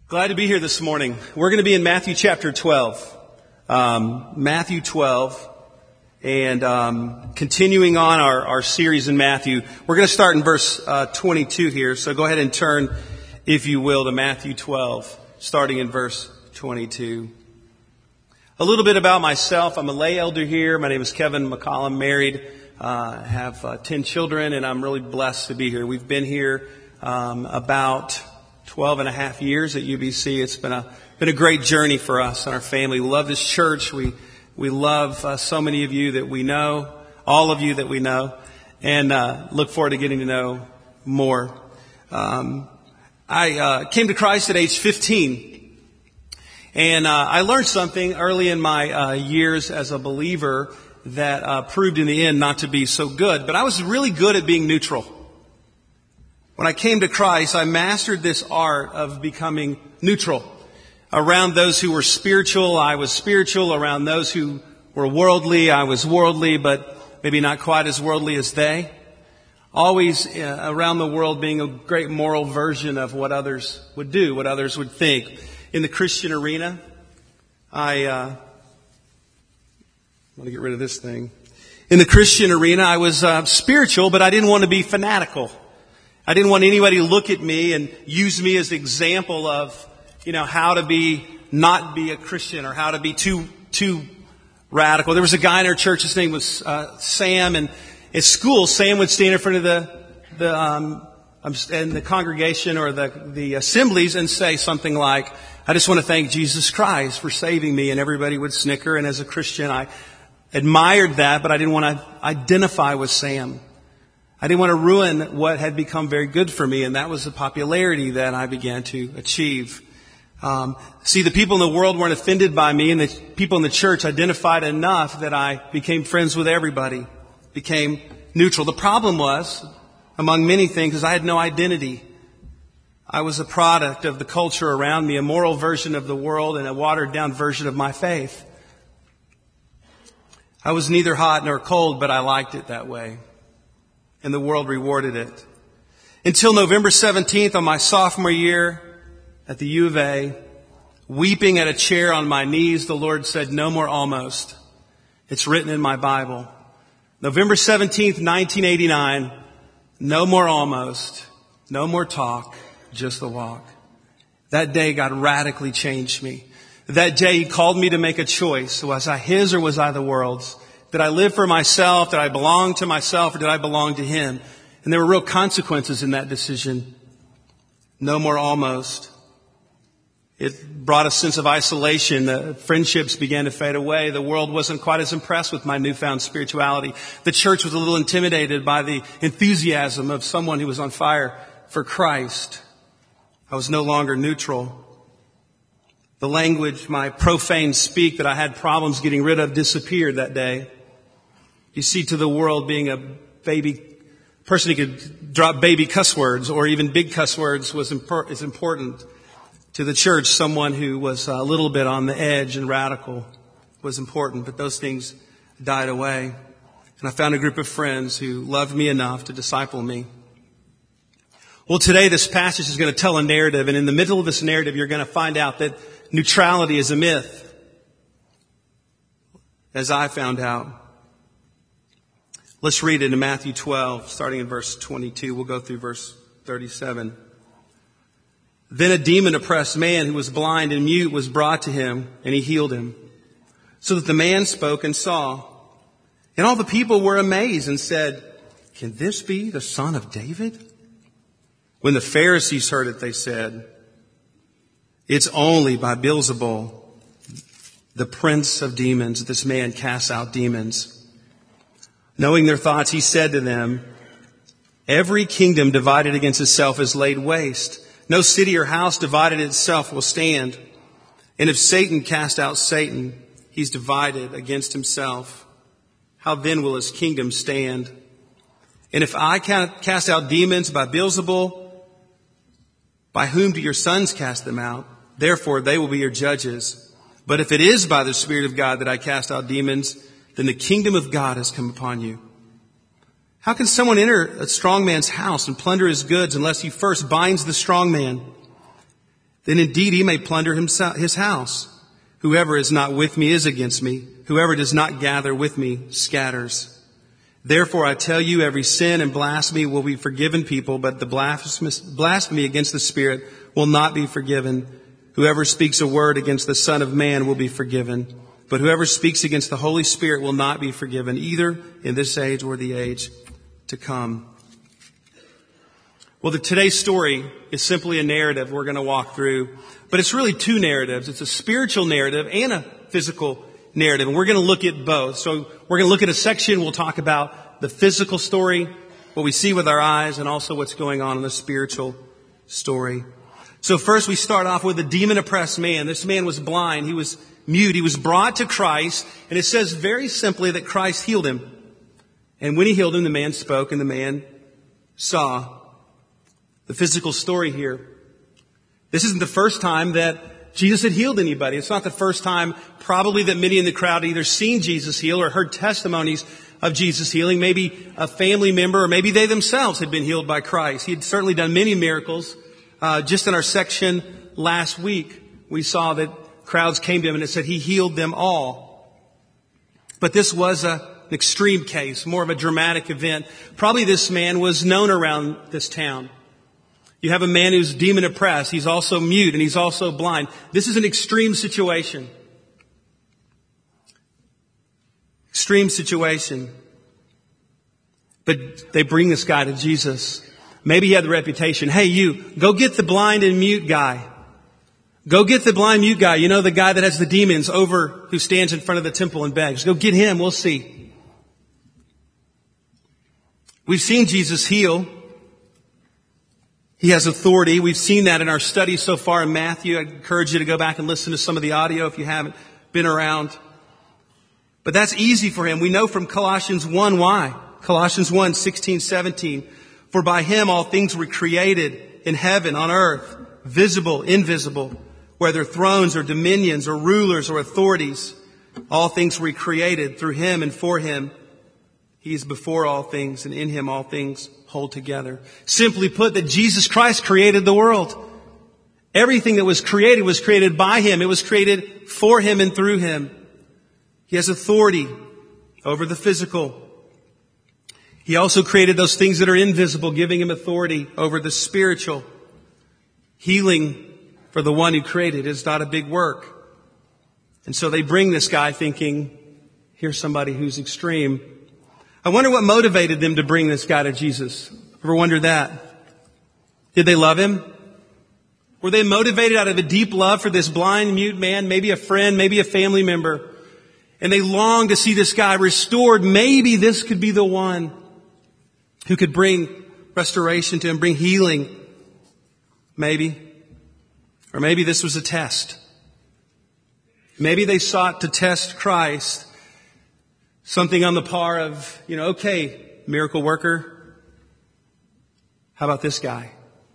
Glad to be here this morning. We're going to be in Matthew chapter 12. Matthew 12. And continuing on our series in Matthew, we're going to start in verse 22 here. So go ahead and turn, if you will, to Matthew 12, starting in verse 22. A little bit about myself. I'm a lay elder here. My name is Kevin McCollum, married. Have 10 children, and I'm really blessed to be here. We've been here about 12 and a half years at UBC. It's been a great journey for us and our family. We love this church. We love so many of you that we know, all of you that we know, and look forward to getting to know more. I came to Christ at age 15, and I learned something early in my years as a believer that proved in the end not to be so good. But I was really good at being neutral. When I came to Christ, I mastered this art of becoming neutral. Around those who were spiritual, I was spiritual. Around those who were worldly, I was worldly, but maybe not quite as worldly as they. Always around the world being a great moral version of what others would do, what others would think. In the Christian arena, I want to get rid of this thing. In the Christian arena, I was spiritual, but I didn't want to be fanatical. I didn't want anybody to look at me and use me as an example of, how to not be a Christian or how to be too radical. There was a guy in our church, his name was Sam, and at school, Sam would stand in front of the congregation or the assemblies and say something like, "I just want to thank Jesus Christ for saving me," and everybody would snicker. And as a Christian, I admired that, but I didn't want to identify with Sam. I didn't want to ruin what had become very good for me, and that was the popularity that I began to achieve. The people in the world weren't offended by me, and the people in the church identified enough that I became friends with everybody, became neutral. The problem was, among many things, is I had no identity. I was a product of the culture around me, a moral version of the world and a watered-down version of my faith. I was neither hot nor cold, but I liked it that way. And the world rewarded it. Until November 17th on my sophomore year at the U of A, weeping at a chair on my knees, the Lord said, "No more almost." It's written in my Bible. November 17th, 1989, no more almost, no more talk, just the walk. That day God radically changed me. That day He called me to make a choice. Was I His or was I the world's? Did I live for myself? Did I belong to myself or did I belong to Him? And there were real consequences in that decision. No more almost. It brought a sense of isolation. The friendships began to fade away. The world wasn't quite as impressed with my newfound spirituality. The church was a little intimidated by the enthusiasm of someone who was on fire for Christ. I was no longer neutral. The language, my profane speak that I had problems getting rid of disappeared that day. You see, to the world, being a baby person who could drop baby cuss words or even big cuss words is important. To the church, someone who was a little bit on the edge and radical was important, but those things died away. And I found a group of friends who loved me enough to disciple me. Well, today this passage is going to tell a narrative, and in the middle of this narrative, you're going to find out that neutrality is a myth, as I found out. Let's read it in Matthew 12, starting in verse 22. We'll go through verse 37. Then a demon-oppressed man who was blind and mute was brought to Him, and He healed him, so that the man spoke and saw. And all the people were amazed and said, "Can this be the son of David?" When the Pharisees heard it, they said, "It's only by Beelzebul, the prince of demons, that this man casts out demons." Knowing their thoughts, He said to them, "Every kingdom divided against itself is laid waste. No city or house divided itself will stand. And if Satan cast out Satan, he's divided against himself. How then will his kingdom stand? And if I cast out demons by Beelzebul, by whom do your sons cast them out? Therefore they will be your judges. But if it is by the Spirit of God that I cast out demons, then the kingdom of God has come upon you. How can someone enter a strong man's house and plunder his goods unless he first binds the strong man? then indeed he may plunder his house. Whoever is not with me is against me. Whoever does not gather with me scatters. Therefore I tell you, every sin and blasphemy will be forgiven people, but the blasphemy against the Spirit will not be forgiven. Whoever speaks a word against the Son of Man will be forgiven, but whoever speaks against the Holy Spirit will not be forgiven, either in this age or the age to come. Well, today's story is simply a narrative we're going to walk through, but it's really two narratives. It's a spiritual narrative and a physical narrative, and we're going to look at both. So we're going to look at a section. We'll talk about the physical story, what we see with our eyes, and also what's going on in the spiritual story. So first we start off with a demon-oppressed man. This man was blind. He was mute. He was brought to Christ, and it says very simply that Christ healed him. And when he healed him, the man spoke and the man saw. The physical story here. This isn't the first time that Jesus had healed anybody. It's not the first time probably that many in the crowd had either seen Jesus heal or heard testimonies of Jesus healing. Maybe a family member or maybe they themselves had been healed by Christ. He had certainly done many miracles. Just in our section last week, we saw that crowds came to him and it said he healed them all. But this was an extreme case, more of a dramatic event. Probably this man was known around this town. You have a man who's demon oppressed. He's also mute and he's also blind. This is an extreme situation. Extreme situation. But they bring this guy to Jesus. Maybe he had the reputation. Hey, you, go get the blind and mute guy. Go get the blind mute guy. You know, the guy that has the demons over, who stands in front of the temple and begs. Go get him. We'll see. We've seen Jesus heal. He has authority. We've seen that in our study so far in Matthew. I encourage you to go back and listen to some of the audio if you haven't been around. But that's easy for him. We know from Colossians 1 why. Colossians 1, 16, 17. For by him all things were created in heaven, on earth, visible, invisible, whether thrones or dominions or rulers or authorities. All things were created through him and for him. He is before all things, and in him all things hold together. Simply put, that Jesus Christ created the world. Everything that was created by him. It was created for him and through him. He has authority over the physical. He also created those things that are invisible, giving him authority over the spiritual. Healing for the one who created is not a big work. And so they bring this guy thinking, here's somebody who's extreme. I wonder what motivated them to bring this guy to Jesus. Ever wondered that? Did they love him? Were they motivated out of a deep love for this blind, mute man, maybe a friend, maybe a family member? And they longed to see this guy restored. Maybe this could be the one who could bring restoration to him, bring healing. Maybe. Or maybe this was a test. Maybe they sought to test Christ. Something on the par of, okay, miracle worker. How about this guy?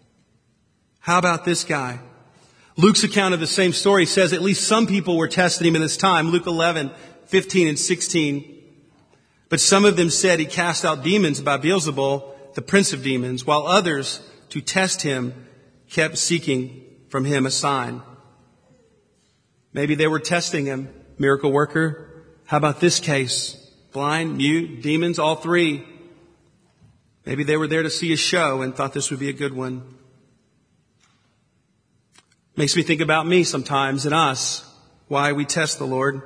How about this guy? Luke's account of the same story says at least some people were testing him in this time. Luke 11, 15 and 16. But some of them said he cast out demons by Beelzebul, the prince of demons, while others, to test him, kept seeking from him a sign. Maybe they were testing him, miracle worker. How about this case? Blind, mute, demons, all three. Maybe they were there to see a show and thought this would be a good one. Makes me think about me sometimes and us, why we test the Lord.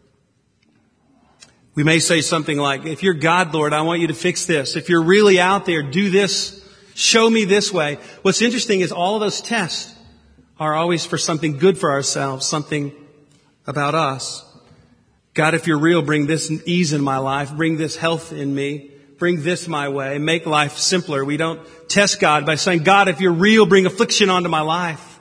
We may say something like, if you're God, Lord, I want you to fix this. If you're really out there, do this. Show me this way. What's interesting is all of those tests are always for something good for ourselves, something about us. God, if you're real, bring this ease in my life. Bring this health in me. Bring this my way. Make life simpler. We don't test God by saying, God, if you're real, bring affliction onto my life.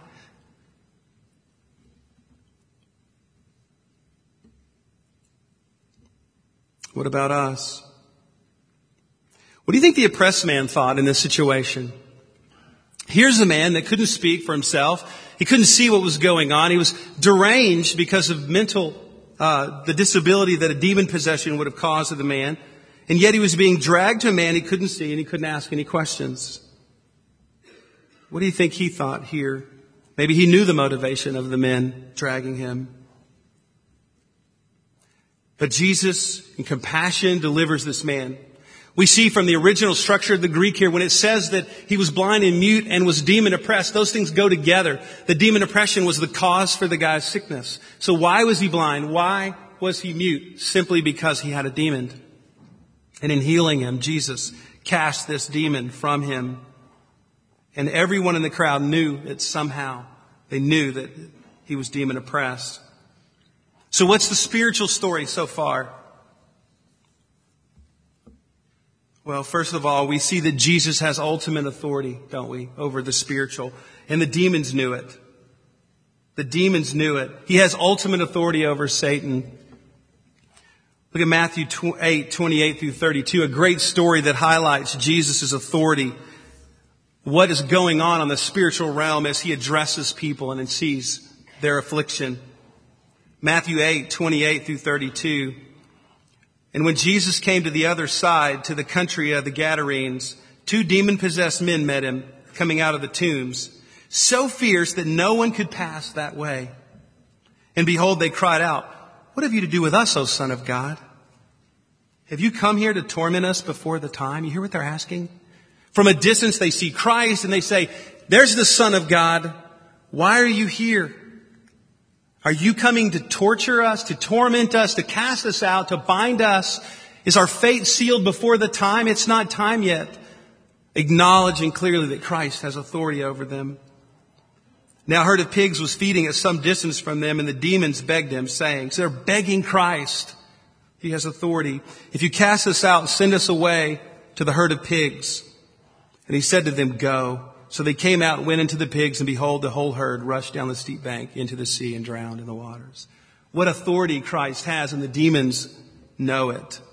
What about us? What do you think the oppressed man thought in this situation? Here's a man that couldn't speak for himself. He couldn't see what was going on. He was deranged because of the disability that a demon possession would have caused to the man. And yet he was being dragged to a man he couldn't see and he couldn't ask any questions. What do you think he thought here? Maybe he knew the motivation of the men dragging him. But Jesus, in compassion, delivers this man. We see from the original structure of the Greek here, when it says that he was blind and mute and was demon oppressed, those things go together. The demon oppression was the cause for the guy's sickness. So why was he blind? Why was he mute? Simply because he had a demon. And in healing him, Jesus cast this demon from him. And everyone in the crowd knew that somehow they knew that he was demon oppressed. So what's the spiritual story so far? Well, first of all, we see that Jesus has ultimate authority, don't we, over the spiritual. And the demons knew it. The demons knew it. He has ultimate authority over Satan. Look at Matthew 8:28 through 32, a great story that highlights Jesus' authority. What is going on the spiritual realm as he addresses people and sees their affliction. Matthew 8:28 through 32. And when Jesus came to the other side, to the country of the Gadarenes, 2 demon-possessed men met him, coming out of the tombs, so fierce that no one could pass that way. And behold, they cried out, "What have you to do with us, O Son of God? Have you come here to torment us before the time?" You hear what they're asking? From a distance, they see Christ and they say, "There's the Son of God. Why are you here? Are you coming to torture us, to torment us, to cast us out, to bind us? Is our fate sealed before the time? It's not time yet." Acknowledging clearly that Christ has authority over them. Now a herd of pigs was feeding at some distance from them, and the demons begged him, saying, so they're begging Christ. He has authority. "If you cast us out, send us away to the herd of pigs." And he said to them, "Go." So they came out and went into the pigs, and behold, the whole herd rushed down the steep bank into the sea and drowned in the waters. What authority Christ has, and the demons know it.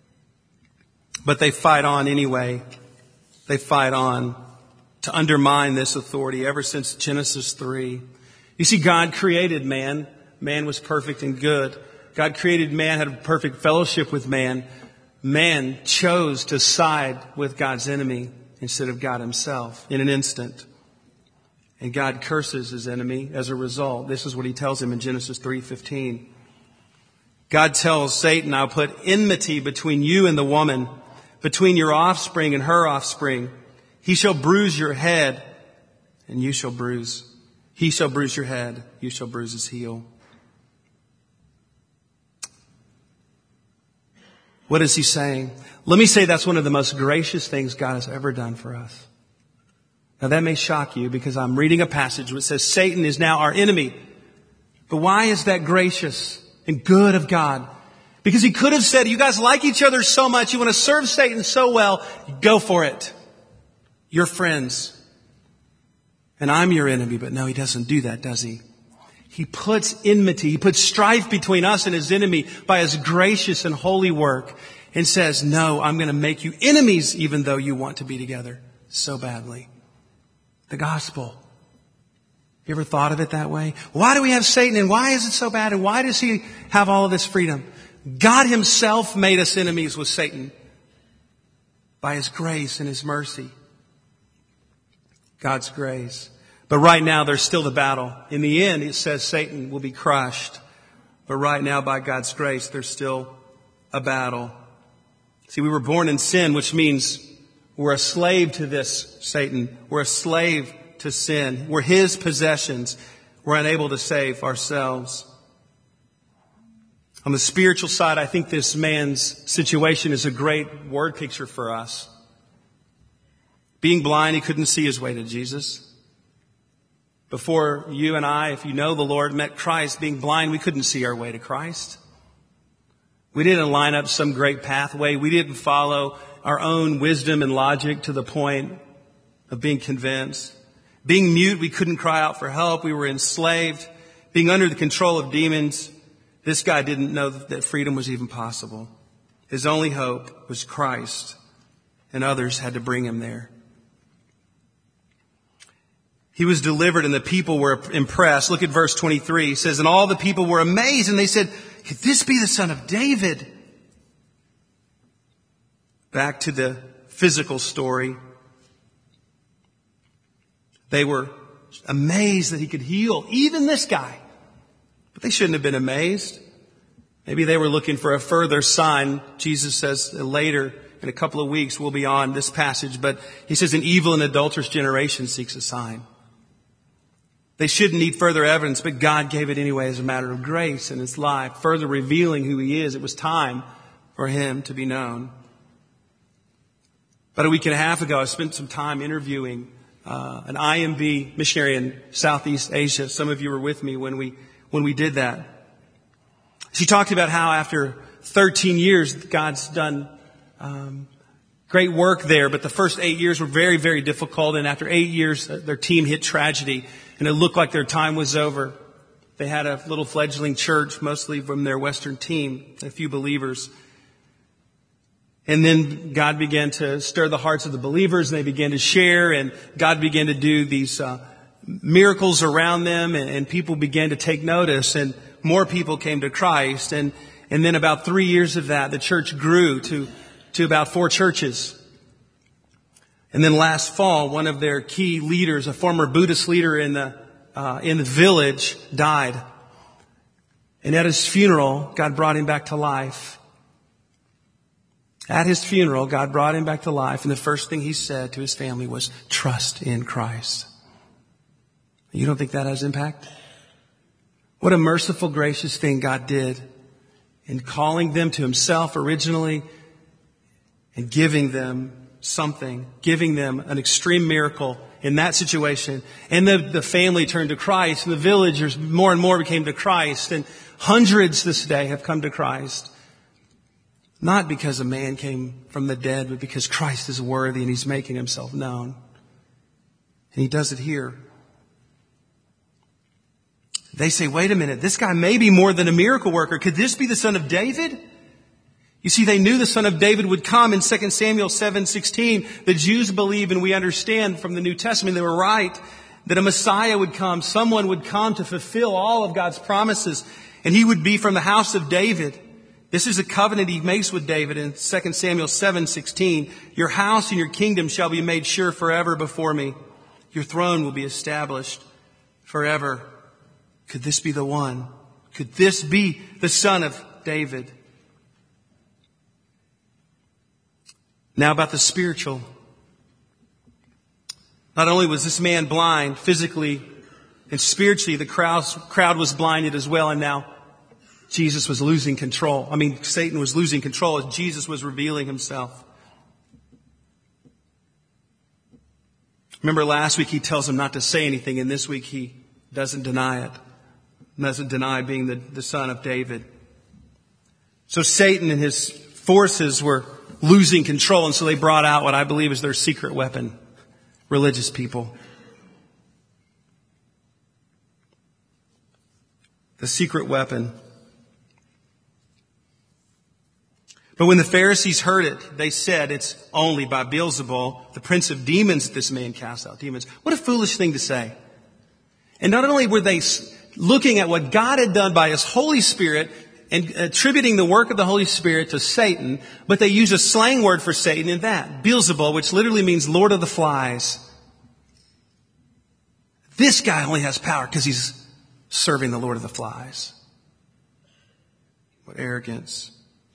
But they fight on anyway. They fight on to undermine this authority ever since Genesis 3. You see, God created man. Man was perfect and good. God created man, had a perfect fellowship with man. Man chose to side with God's enemy instead of God himself in an instant. And God curses his enemy as a result. This is what he tells him in Genesis 3:15. God tells Satan, "I'll put enmity between you and the woman, between your offspring and her offspring. He shall bruise your head, and you shall bruise. He shall bruise your head, you shall bruise his heel." What is he saying? Let me say that's one of the most gracious things God has ever done for us. Now that may shock you because I'm reading a passage which says Satan is now our enemy. But why is that gracious and good of God? Because he could have said, "You guys like each other so much, you want to serve Satan so well, go for it. You're friends. And I'm your enemy." But no, he doesn't do that, does he? He puts enmity, he puts strife between us and his enemy by his gracious and holy work, and says, "No, I'm going to make you enemies even though you want to be together so badly." The gospel. You ever thought of it that way? Why do we have Satan, and why is it so bad, and why does he have all of this freedom? God himself made us enemies with Satan by his grace and his mercy. God's grace. But right now there's still the battle. In the end, it says Satan will be crushed. But right now, by God's grace, there's still a battle. See, we were born in sin, which means we're a slave to this Satan. We're a slave to sin. We're his possessions. We're unable to save ourselves. On the spiritual side, I think this man's situation is a great word picture for us. Being blind, he couldn't see his way to Jesus. Before you and I, if you know the Lord, met Christ, being blind, we couldn't see our way to Christ. We didn't line up some great pathway. We didn't follow our own wisdom and logic to the point of being convinced. Being mute, we couldn't cry out for help. We were enslaved. Being under the control of demons, this guy didn't know that freedom was even possible. His only hope was Christ, and others had to bring him there. He was delivered and the people were impressed. Look at verse 23. It says, "And all the people were amazed and they said, 'Could this be the son of David?'" Back to the physical story. They were amazed that he could heal even this guy. But they shouldn't have been amazed. Maybe they were looking for a further sign. Jesus says later, in a couple of weeks, we'll be on this passage, but he says an evil and adulterous generation seeks a sign. They shouldn't need further evidence, but God gave it anyway as a matter of grace in his life, further revealing who he is. It was time for him to be known. About a week and a half ago, I spent some time interviewing an IMB missionary in Southeast Asia. Some of you were with me when we did that. She talked about how after 13 years, God's done great work there, but the first 8 years were very, very difficult. And after 8 years, their team hit tragedy, and it looked like their time was over. They had a little fledgling church, mostly from their Western team, a few believers. And then God began to stir the hearts of the believers, and they began to share, and God began to do these miracles around them, and people began to take notice, and more people came to Christ. And then about 3 years of that, the church grew to about 4 churches. And then last fall, one of their key leaders, a former Buddhist leader in the village, died. And at his funeral, God brought him back to life. At his funeral, God brought him back to life, and the first thing he said to his family was, trust in Christ. You don't think that has impact? What a merciful, gracious thing God did in calling them to himself originally and giving them something, giving them an extreme miracle in that situation. And the family turned to Christ, and the villagers more and more came to Christ, and hundreds this day have come to Christ. Not because a man came from the dead, but because Christ is worthy and he's making himself known. And he does it here. They say, wait a minute, this guy may be more than a miracle worker. Could this be the son of David? You see, they knew the son of David would come in 2 Samuel 7:16. The Jews believe, and we understand from the New Testament, they were right, that a Messiah would come. Someone would come to fulfill all of God's promises, and he would be from the house of David. This is a covenant he makes with David in 2 Samuel 7:16. Your house and your kingdom shall be made sure forever before me. Your throne will be established forever. Could this be the one? Could this be the son of David? Now about the spiritual. Not only was this man blind physically and spiritually, the crowd was blinded as well, and now Jesus was losing control. Satan was losing control as Jesus was revealing himself. Remember last week he tells him not to say anything, and this week he doesn't deny it. Doesn't deny being the son of David. So Satan and his forces were losing control, and so they brought out what I believe is their secret weapon. Religious people. The secret weapon. But when the Pharisees heard it, they said, it's only by Beelzebul, the prince of demons, that this man casts out demons. What a foolish thing to say. And not only were they looking at what God had done by his Holy Spirit and attributing the work of the Holy Spirit to Satan, but they use a slang word for Satan in that, Beelzebul, which literally means Lord of the Flies. This guy only has power because he's serving the Lord of the Flies. What arrogance.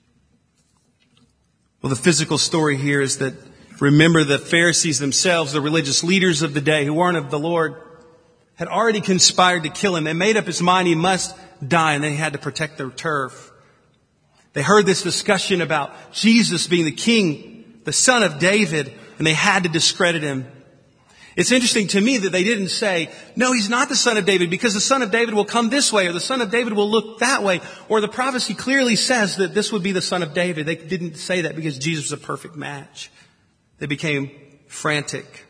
Well, the physical story here is that, remember, the Pharisees themselves, the religious leaders of the day who weren't of the Lord, had already conspired to kill him. They made up his mind he must die, and they had to protect their turf. They heard this discussion about Jesus being the king, the son of David, and they had to discredit him. It's interesting to me that they didn't say, no, he's not the son of David because the son of David will come this way, or the son of David will look that way, or the prophecy clearly says that this would be the son of David. They didn't say that because Jesus was a perfect match. They became frantic.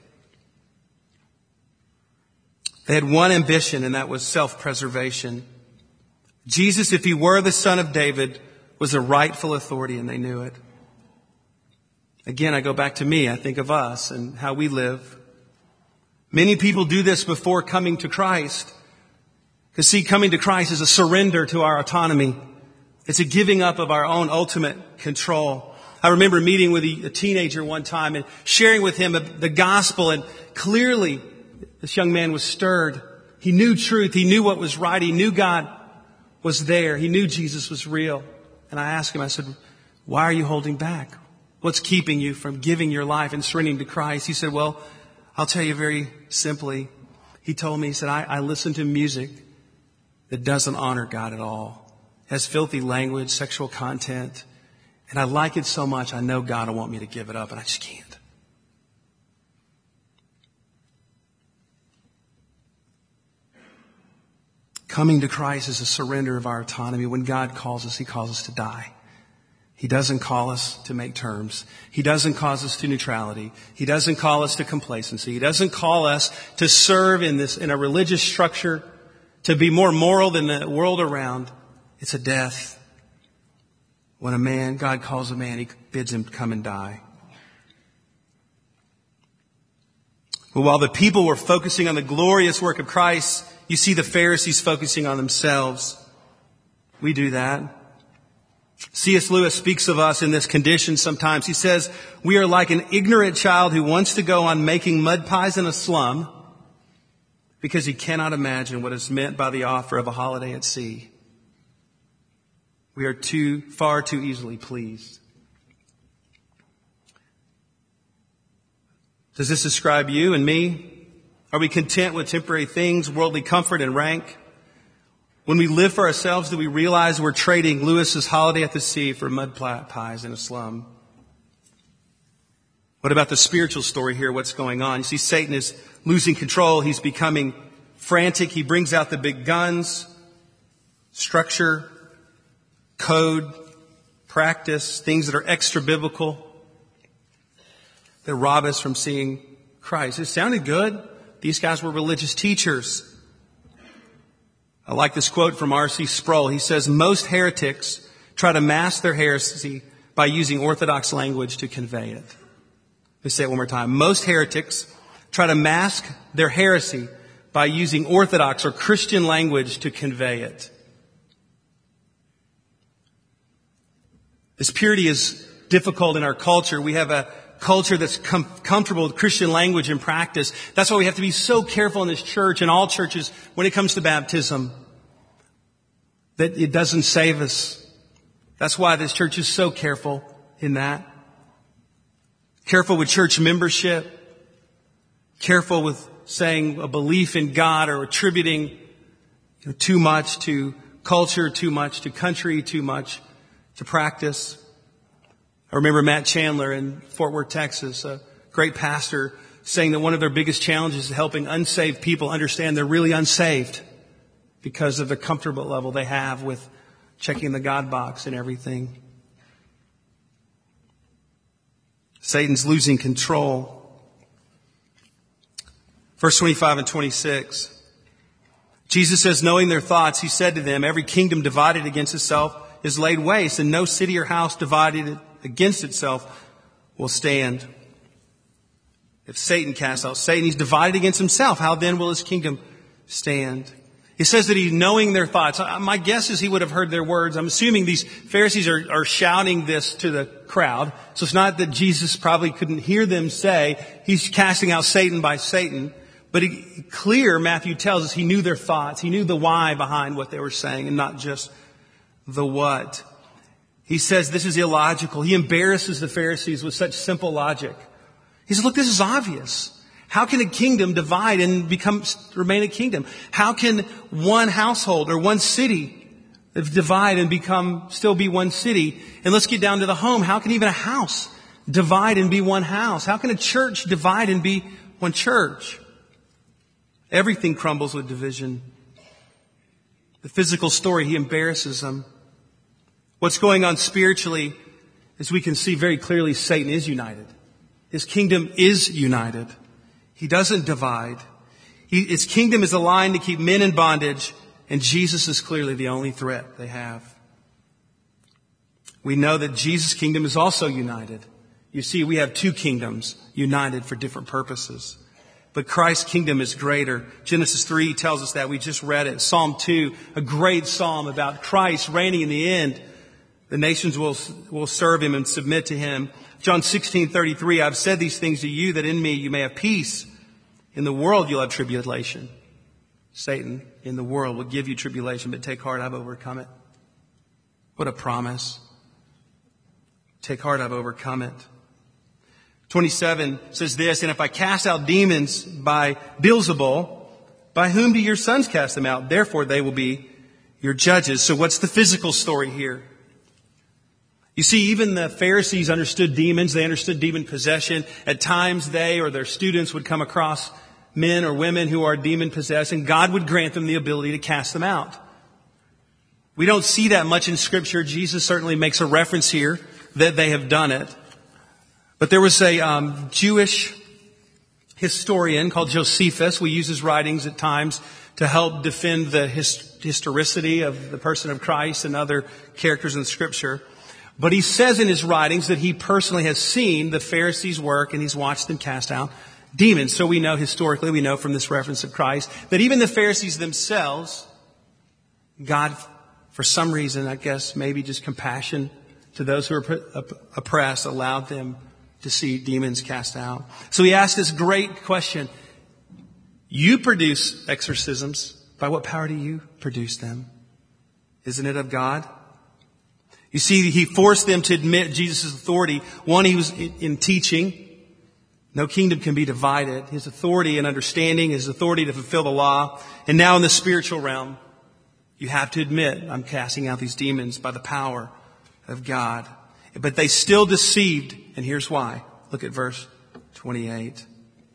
They had one ambition, and that was self-preservation. Jesus, if he were the son of David, was a rightful authority, and they knew it. Again, I go back to me. I think of us and how we live. Many people do this before coming to Christ. Because see, coming to Christ is a surrender to our autonomy. It's a giving up of our own ultimate control. I remember meeting with a teenager one time and sharing with him the gospel, and clearly this young man was stirred. He knew truth. He knew what was right. He knew God was there. He knew Jesus was real. And I asked him, I said, why are you holding back? What's keeping you from giving your life and surrendering to Christ? He said, well, I'll tell you very simply. He told me, he said, I listen to music that doesn't honor God at all. It has filthy language, sexual content. And I like it so much, I know God will want me to give it up, and I just can't. Coming to Christ is a surrender of our autonomy. When God calls us, He calls us to die. He doesn't call us to make terms. He doesn't call us to neutrality. He doesn't call us to complacency. He doesn't call us to serve in a religious structure, to be more moral than the world around. It's a death. When God calls a man, He bids him come and die. But while the people were focusing on the glorious work of Christ, you see the Pharisees focusing on themselves. We do that. C.S. Lewis speaks of us in this condition sometimes. He says, we are like an ignorant child who wants to go on making mud pies in a slum because he cannot imagine what is meant by the offer of a holiday at sea. We are far too easily pleased. Does this describe you and me? Are we content with temporary things, worldly comfort and rank? When we live for ourselves, do we realize we're trading Lewis's holiday at the sea for mud pies in a slum? What about the spiritual story here? What's going on? You see, Satan is losing control. He's becoming frantic. He brings out the big guns, structure, code, practice, things that are extra biblical that rob us from seeing Christ. It sounded good. These guys were religious teachers. I like this quote from R.C. Sproul. He says, most heretics try to mask their heresy by using orthodox language to convey it. Let me say it one more time. Most heretics try to mask their heresy by using orthodox or Christian language to convey it. This purity is difficult in our culture. We have a culture that's comfortable with Christian language and practice. That's why we have to be so careful in this church and all churches when it comes to baptism that it doesn't save us. That's why this church is so careful in that. Careful with church membership. Careful with saying a belief in God or attributing too much to culture, too much to country, too much to practice. I remember Matt Chandler in Fort Worth, Texas, a great pastor, saying that one of their biggest challenges is helping unsaved people understand they're really unsaved because of the comfortable level they have with checking the God box and everything. Satan's losing control. Verse 25 and 26. Jesus says, knowing their thoughts, He said to them, every kingdom divided against itself is laid waste, and no city or house divided against itself will stand. If Satan casts out Satan, he's divided against himself. How then will his kingdom stand? He says that he's knowing their thoughts. My guess is he would have heard their words. I'm assuming these Pharisees are shouting this to the crowd. So it's not that Jesus probably couldn't hear them say, he's casting out Satan by Satan. But clear, Matthew tells us, he knew their thoughts. He knew the why behind what they were saying and not just the what. He says this is illogical. He embarrasses the Pharisees with such simple logic. He says, look, this is obvious. How can a kingdom divide and remain a kingdom? How can one household or one city divide and still be one city? And let's get down to the home. How can even a house divide and be one house? How can a church divide and be one church? Everything crumbles with division. The physical story, he embarrasses them. What's going on spiritually, as we can see very clearly, Satan is united. His kingdom is united. He doesn't divide. His kingdom is aligned to keep men in bondage, and Jesus is clearly the only threat they have. We know that Jesus' kingdom is also united. You see, we have two kingdoms united for different purposes. But Christ's kingdom is greater. Genesis 3 tells us that. We just read it. Psalm 2, a great psalm about Christ reigning in the end. The nations will serve Him and submit to Him. John 16:33, I've said these things to you that in me you may have peace. In the world you'll have tribulation. Satan, in the world, will give you tribulation, but take heart, I've overcome it. What a promise. Take heart, I've overcome it. 27 says this, and if I cast out demons by Beelzebul, by whom do your sons cast them out? Therefore they will be your judges. So what's the physical story here? You see, even the Pharisees understood demons. They understood demon possession. At times they or their students would come across men or women who are demon possessed, and God would grant them the ability to cast them out. We don't see that much in Scripture. Jesus certainly makes a reference here that they have done it. But there was a Jewish historian called Josephus. We use his writings at times to help defend the historicity of the person of Christ and other characters in Scripture. But he says in his writings that he personally has seen the Pharisees work and he's watched them cast out demons. So we know historically, we know from this reference of Christ, that even the Pharisees themselves, God, for some reason, I guess maybe just compassion to those who are oppressed, allowed them to see demons cast out. So he asked this great question. You produce exorcisms. By what power do you produce them? Isn't it of God? You see, he forced them to admit Jesus' authority. One, he was in teaching. No kingdom can be divided. His authority and understanding, his authority to fulfill the law. And now in the spiritual realm, you have to admit, I'm casting out these demons by the power of God. But they still deceived, and here's why. Look at verse 28.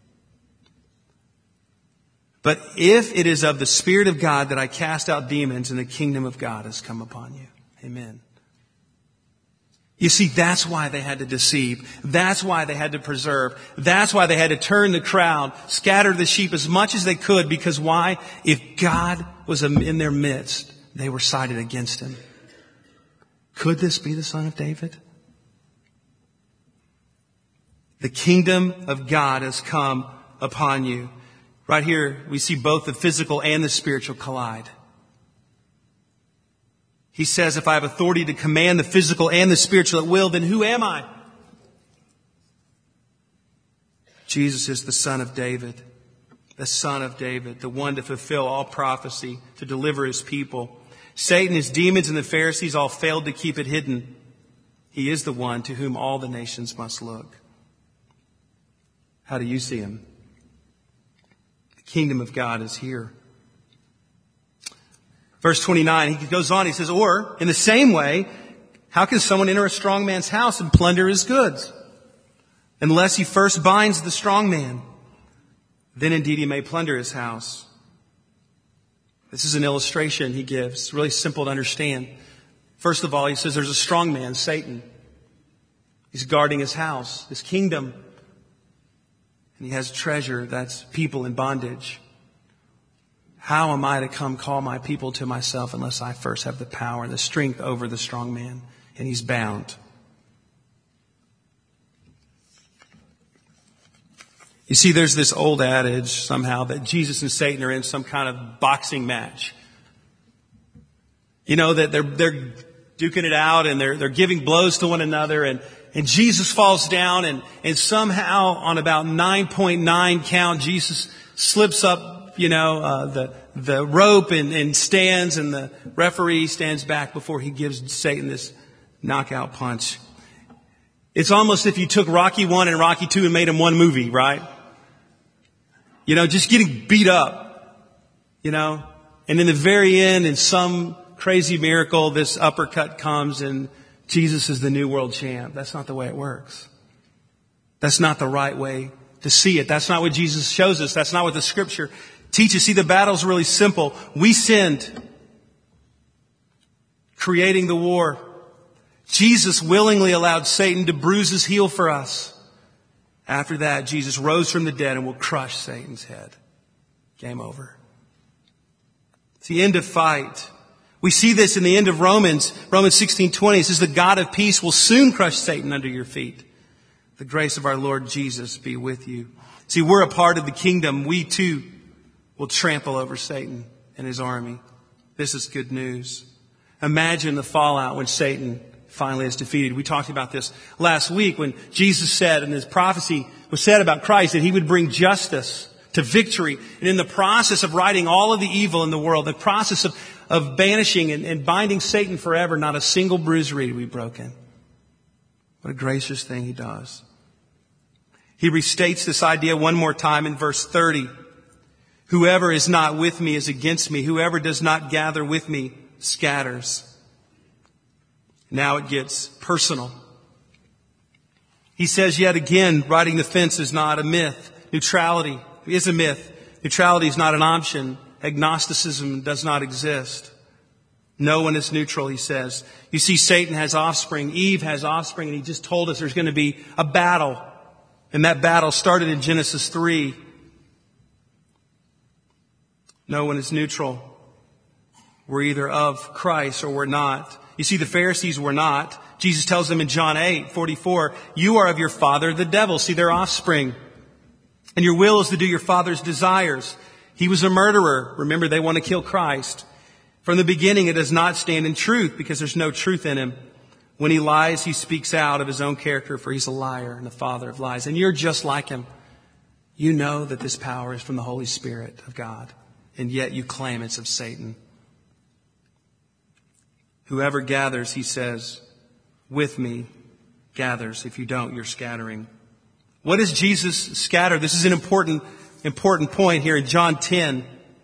But if it is of the Spirit of God that I cast out demons, and the kingdom of God has come upon you. Amen. You see, that's why they had to deceive. That's why they had to preserve. That's why they had to turn the crowd, scatter the sheep as much as they could. Because why? If God was in their midst, they were sided against him. Could this be the Son of David? The kingdom of God has come upon you. Right here, we see both the physical and the spiritual collide. He says, if I have authority to command the physical and the spiritual at will, then who am I? Jesus is the Son of David. The Son of David, the one to fulfill all prophecy, to deliver his people. Satan, his demons, and the Pharisees all failed to keep it hidden. He is the one to whom all the nations must look. How do you see him? The kingdom of God is here. Verse 29, he goes on, he says, or, in the same way, how can someone enter a strong man's house and plunder his goods? Unless he first binds the strong man, then indeed he may plunder his house. This is an illustration he gives. It's really simple to understand. First of all, he says there's a strong man, Satan. He's guarding his house, his kingdom. And he has treasure, that's people in bondage. How am I to come call my people to myself unless I first have the power and the strength over the strong man? And he's bound. You see, there's this old adage somehow that Jesus and Satan are in some kind of boxing match. You know, that they're duking it out and they're giving blows to one another, and Jesus falls down and somehow on about 9.9 count, Jesus slips up, the rope and stands, and the referee stands back before he gives Satan this knockout punch. It's almost if you took Rocky 1 and Rocky 2 and made them one movie, right? Just getting beat up, and in the very end, in some crazy miracle, this uppercut comes and Jesus is the new world champ. That's not the way it works. That's not the right way to see it. That's not what Jesus shows us. That's not what the scripture teaches. See, the battle's really simple. We sinned, creating the war. Jesus willingly allowed Satan to bruise his heel for us. After that, Jesus rose from the dead and will crush Satan's head. Game over. It's the end of fight. We see this in the end of Romans 16:20. It says, the God of peace will soon crush Satan under your feet. The grace of our Lord Jesus be with you. See, we're a part of the kingdom. We too will trample over Satan and his army. This is good news. Imagine the fallout when Satan finally is defeated. We talked about this last week when Jesus said, and his prophecy was said about Christ, that he would bring justice to victory. And in the process of righting all of the evil in the world, the process of banishing and binding Satan forever, not a single bruise reed will be broken. What a gracious thing he does. He restates this idea one more time in verse 30. Whoever is not with me is against me. Whoever does not gather with me scatters. Now it gets personal. He says yet again, riding the fence is not a myth. Neutrality is a myth. Neutrality is not an option. Agnosticism does not exist. No one is neutral, he says. You see, Satan has offspring. Eve has offspring, and he just told us there's going to be a battle. And that battle started in Genesis 3. No one is neutral. We're either of Christ or we're not. You see, the Pharisees were not. Jesus tells them in John 8:44, you are of your father, the devil. See, they're offspring. And your will is to do your father's desires. He was a murderer. Remember, they want to kill Christ. From the beginning, it does not stand in truth because there's no truth in him. When he lies, he speaks out of his own character, for he's a liar and the father of lies. And you're just like him. You know that this power is from the Holy Spirit of God, and yet you claim it's of Satan. Whoever gathers, he says, with me gathers. If you don't, you're scattering. What does Jesus scatter? This is an important point here in John 10.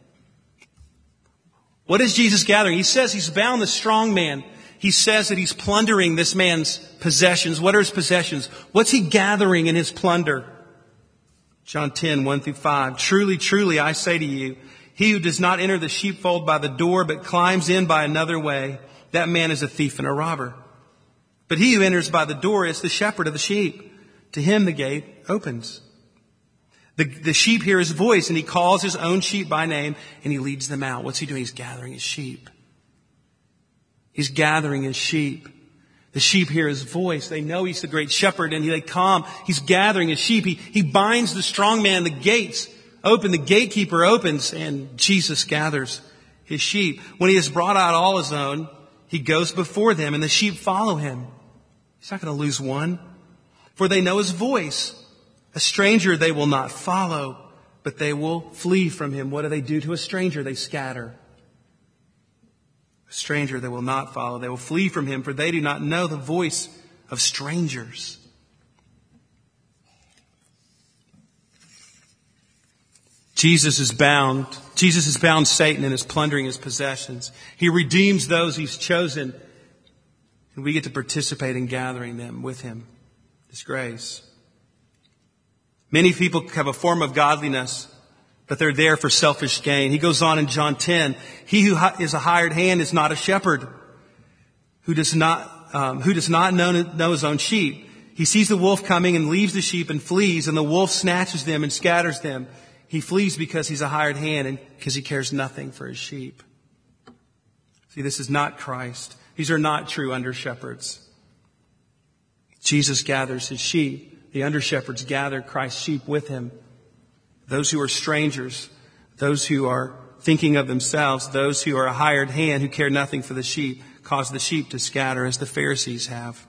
What is Jesus gathering? He says he's bound the strong man. He says that he's plundering this man's possessions. What are his possessions? What's he gathering in his plunder? John 10, 1-5. Truly, truly, I say to you, he who does not enter the sheepfold by the door, but climbs in by another way, that man is a thief and a robber. But he who enters by the door is the shepherd of the sheep. To him the gate opens. The sheep hear his voice, and he calls his own sheep by name, and he leads them out. What's he doing? He's gathering his sheep. He's gathering his sheep. The sheep hear his voice. They know he's the great shepherd, and they come. He's gathering his sheep. He binds the strong man. The gates open. The gatekeeper opens, and Jesus gathers his sheep. When he has brought out all his own, he goes before them, and the sheep follow him. He's not going to lose one, for they know his voice. A stranger they will not follow, but they will flee from him. What do they do to a stranger? They scatter. A stranger they will not follow. They will flee from him, for they do not know the voice of strangers. Jesus has bound Satan and is plundering his possessions. He redeems those he's chosen, and we get to participate in gathering them with him. His grace. Many people have a form of godliness, but they're there for selfish gain. He goes on in John 10, he who is a hired hand is not a shepherd, who does not know his own sheep. He sees the wolf coming and leaves the sheep and flees, and the wolf snatches them and scatters them. He flees because he's a hired hand and because he cares nothing for his sheep. See, this is not Christ. These are not true under-shepherds. Jesus gathers his sheep. The under-shepherds gather Christ's sheep with him. Those who are strangers, those who are thinking of themselves, those who are a hired hand who care nothing for the sheep, cause the sheep to scatter as the Pharisees have.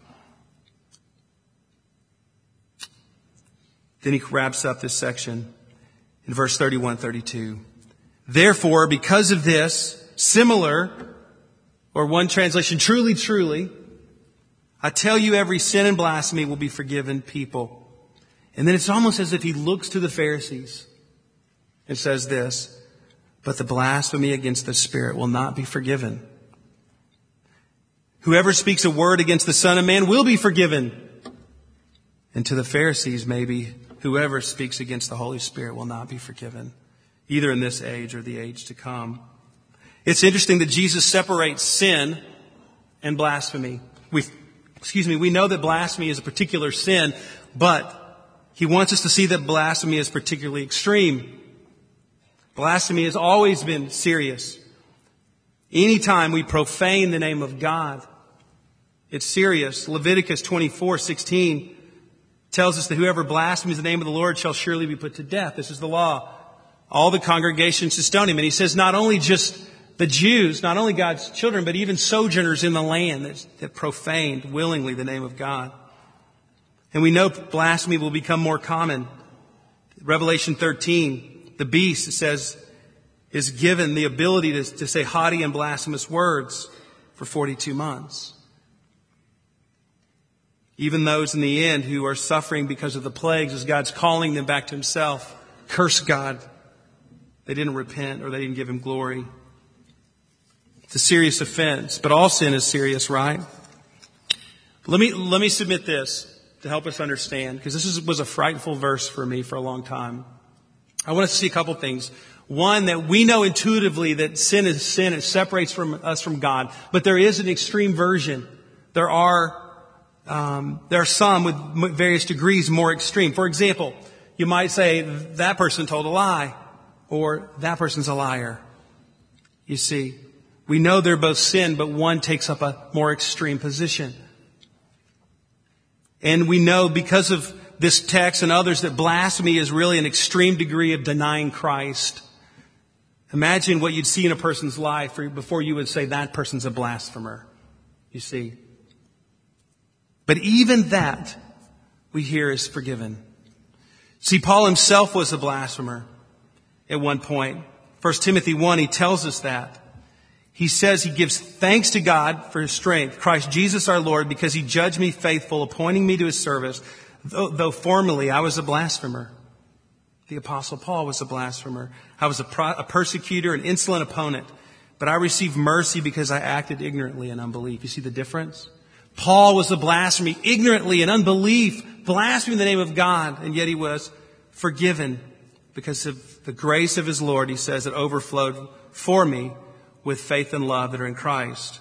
Then he wraps up this section in verse 31-32. Therefore, because of this, similar, or one translation, truly, truly, I tell you, every sin and blasphemy will be forgiven people. And then it's almost as if he looks to the Pharisees and says this, but the blasphemy against the Spirit will not be forgiven. Whoever speaks a word against the Son of Man will be forgiven. And to the Pharisees, maybe, whoever speaks against the Holy Spirit will not be forgiven, either in this age or the age to come. It's interesting that Jesus separates sin and blasphemy. We know that blasphemy is a particular sin, but he wants us to see that blasphemy is particularly extreme. Blasphemy has always been serious. Anytime we profane the name of God, it's serious. Leviticus 24:16 tells us that whoever blasphemes the name of the Lord shall surely be put to death. This is the law. All the congregations to stone him. And he says not only just the Jews, not only God's children, but even sojourners in the land that profaned willingly the name of God. And we know blasphemy will become more common. Revelation 13 the beast, it says, is given the ability to say haughty and blasphemous words for 42 months. Even those in the end who are suffering because of the plagues, as God's calling them back to himself, curse God. They didn't repent or they didn't give him glory. It's a serious offense, but all sin is serious, right? Let me submit this to help us understand, because this was a frightful verse for me for a long time. I want us to see a couple things. One, that we know intuitively that sin is sin. It separates us from God. But there is an extreme version. There are some with various degrees more extreme. For example, you might say, that person told a lie, or that person's a liar. You see, we know they're both sin, but one takes up a more extreme position. And we know because of this text and others that blasphemy is really an extreme degree of denying Christ. Imagine what you'd see in a person's life before you would say that person's a blasphemer. You see. But even that, we hear, is forgiven. See, Paul himself was a blasphemer at one point. 1 Timothy 1, he tells us that. He says he gives thanks to God for his strength, Christ Jesus our Lord, because he judged me faithful, appointing me to his service, though formerly I was a blasphemer. The Apostle Paul was a blasphemer. I was a persecutor, an insolent opponent, but I received mercy because I acted ignorantly in unbelief. You see the difference? Paul was a blasphemer, ignorantly in unbelief, blaspheming the name of God, and yet he was forgiven because of the grace of his Lord, he says, that overflowed for me with faith and love that are in Christ.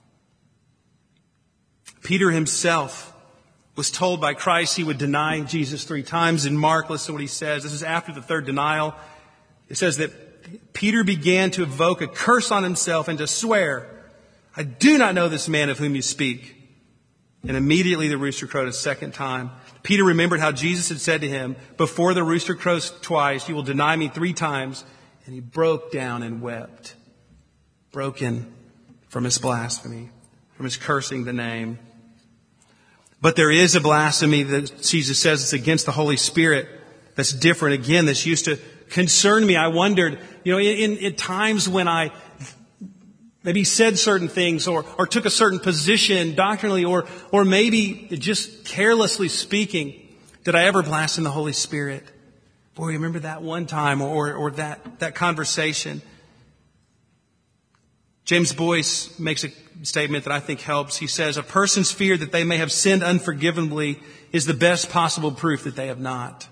Peter himself was told by Christ he would deny Jesus 3 times. In Mark, listen to what he says. This is after the third denial. It says that Peter began to evoke a curse on himself and to swear, I do not know this man of whom you speak. And immediately the rooster crowed a second time. Peter remembered how Jesus had said to him, before the rooster crows twice, you will deny me 3 times. And he broke down and wept. Broken from his blasphemy, from his cursing the name. But there is a blasphemy that Jesus says it's against the Holy Spirit that's different. Again, this used to concern me. I wondered, in times when I maybe said certain things or took a certain position doctrinally or maybe just carelessly speaking, did I ever blaspheme the Holy Spirit? Boy, remember that one time or that conversation. James Boyce makes a statement that I think helps. He says, a person's fear that they may have sinned unforgivably is the best possible proof that they have not.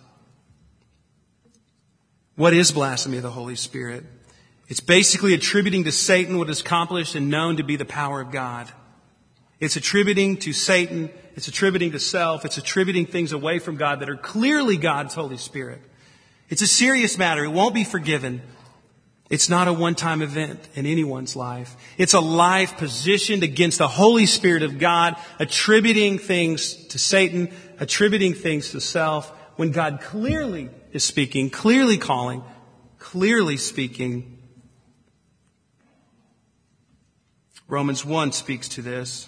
What is blasphemy of the Holy Spirit? It's basically attributing to Satan what is accomplished and known to be the power of God. It's attributing to Satan, it's attributing to self, it's attributing things away from God that are clearly God's Holy Spirit. It's a serious matter. It won't be forgiven. It's not a one-time event in anyone's life. It's a life positioned against the Holy Spirit of God, attributing things to Satan, attributing things to self, when God clearly is speaking, clearly calling, clearly speaking. Romans 1 speaks to this.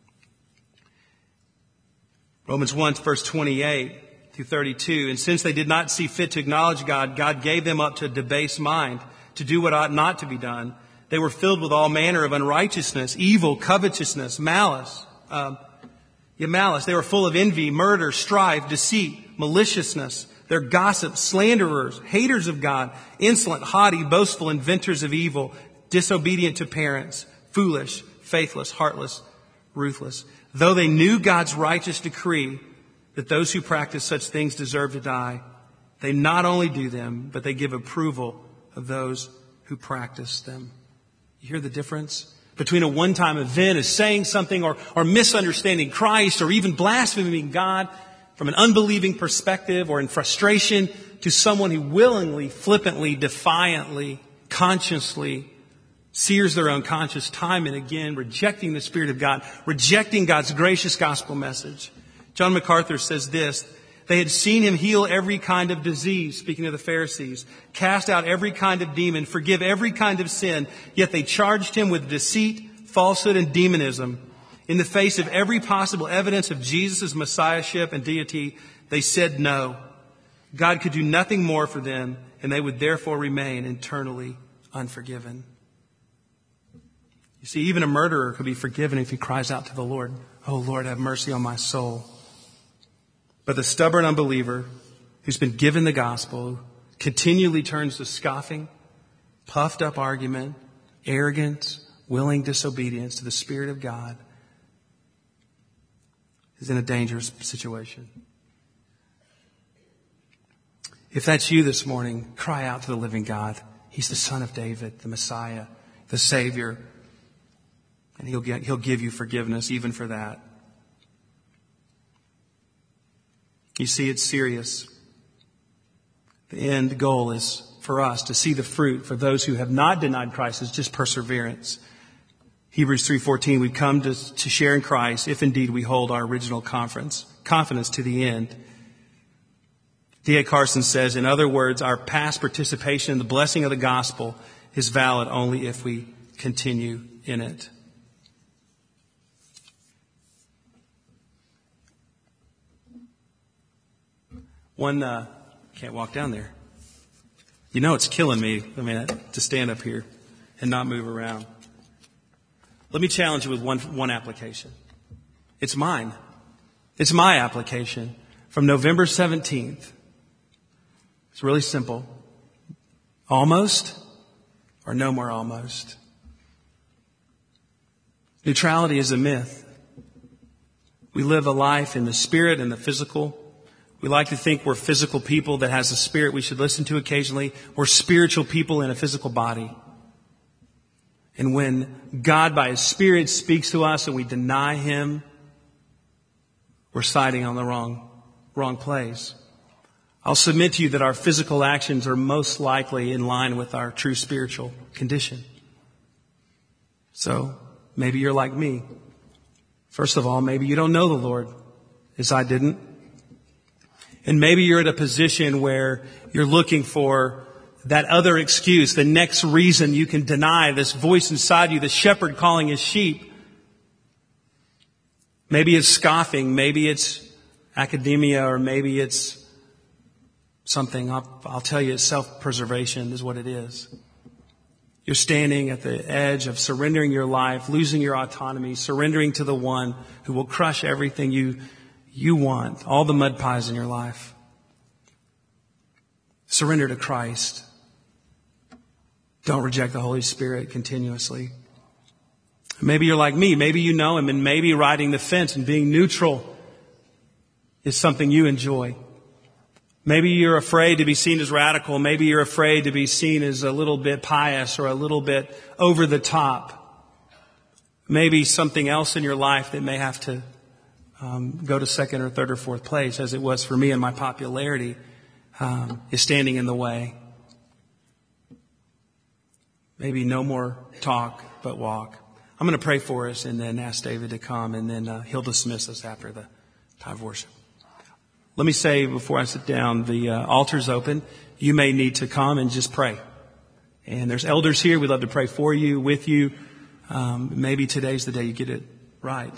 Romans 1, verse 28 through 32. And since they did not see fit to acknowledge God, God gave them up to a debased mind, to do what ought not to be done. They were filled with all manner of unrighteousness, evil, covetousness, malice. Malice. They were full of envy, murder, strife, deceit, maliciousness. They're gossips, slanderers, haters of God, insolent, haughty, boastful, inventors of evil, disobedient to parents, foolish, faithless, heartless, ruthless. Though they knew God's righteous decree that those who practice such things deserve to die, they not only do them, but they give approval of those who practice them. You hear the difference between a one-time event as saying something or misunderstanding Christ or even blaspheming God from an unbelieving perspective or in frustration to someone who willingly, flippantly, defiantly, consciously sears their own conscience time and again, rejecting the Spirit of God, rejecting God's gracious gospel message. John MacArthur says this, they had seen him heal every kind of disease, speaking of the Pharisees, cast out every kind of demon, forgive every kind of sin, yet they charged him with deceit, falsehood, and demonism. In the face of every possible evidence of Jesus' messiahship and deity, they said no. God could do nothing more for them, and they would therefore remain internally unforgiven. You see, even a murderer could be forgiven if he cries out to the Lord, "Oh Lord, have mercy on my soul." But the stubborn unbeliever who's been given the gospel continually turns to scoffing, puffed up argument, arrogance, willing disobedience to the Spirit of God, is in a dangerous situation. If that's you this morning, cry out to the living God. He's the Son of David, the Messiah, the Savior. And He'll give you forgiveness even for that. You see, it's serious. The end goal is for us to see the fruit for those who have not denied Christ is just perseverance. Hebrews 3:14, we come to share in Christ if indeed we hold our original confidence to the end. D.A. Carson says, in other words, our past participation in the blessing of the gospel is valid only if we continue in it. Can't walk down there. You know it's killing me, to stand up here and not move around. Let me challenge you with one application. It's mine. It's my application from November 17th. It's really simple. Almost or no more almost. Neutrality is a myth. We live a life in the spirit and the physical. We like to think we're physical people that has a spirit we should listen to occasionally. We're spiritual people in a physical body. And when God by His Spirit speaks to us and we deny Him, we're siding on the wrong place. I'll submit to you that our physical actions are most likely in line with our true spiritual condition. So maybe you're like me. First of all, maybe you don't know the Lord, as I didn't. And maybe you're at a position where you're looking for that other excuse, the next reason you can deny this voice inside you, the shepherd calling his sheep. Maybe it's scoffing, maybe it's academia, or maybe it's something, I'll tell you, it's self-preservation is what it is. You're standing at the edge of surrendering your life, losing your autonomy, surrendering to the one who will crush everything you want, all the mud pies in your life. Surrender to Christ. Don't reject the Holy Spirit continuously. Maybe you're like me. Maybe you know Him, and maybe riding the fence and being neutral is something you enjoy. Maybe you're afraid to be seen as radical. Maybe you're afraid to be seen as a little bit pious or a little bit over the top. Maybe something else in your life that may have to go to second or third or fourth place, as it was for me in my popularity, is standing in the way. Maybe no more talk, but walk. I'm going to pray for us and then ask David to come, and then he'll dismiss us after the time of worship. Let me say before I sit down, the altar's open. You may need to come and just pray. And there's elders here. We'd love to pray for you, with you. Maybe today's the day you get it right.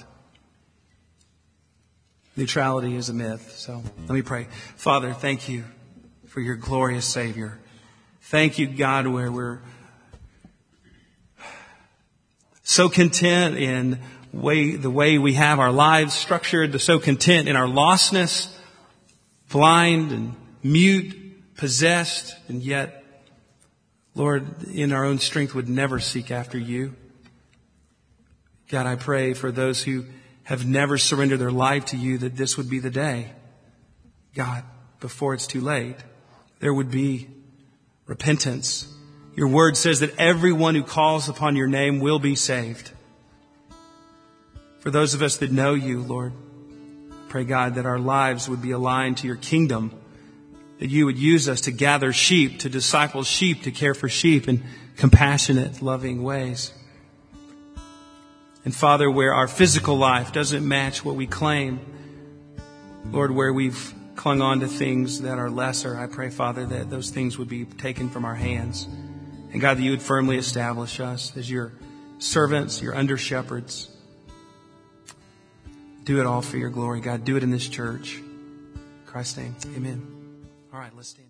Neutrality is a myth. So let me pray. Father, thank you for your glorious Savior. Thank you, God, where we're so content in the way we have our lives structured, so content in our lostness, blind and mute, possessed, and yet, Lord, in our own strength would never seek after you. God, I pray for those who have never surrendered their life to you, that this would be the day. God, before it's too late, there would be repentance. Your word says that everyone who calls upon your name will be saved. For those of us that know you, Lord, pray, God, that our lives would be aligned to your kingdom, that you would use us to gather sheep, to disciple sheep, to care for sheep in compassionate, loving ways. And Father, where our physical life doesn't match what we claim, Lord, where we've clung on to things that are lesser, I pray, Father, that those things would be taken from our hands. And God, that you would firmly establish us as your servants, your under-shepherds. Do it all for your glory, God. Do it in this church. In Christ's name, amen. All right, let's stand.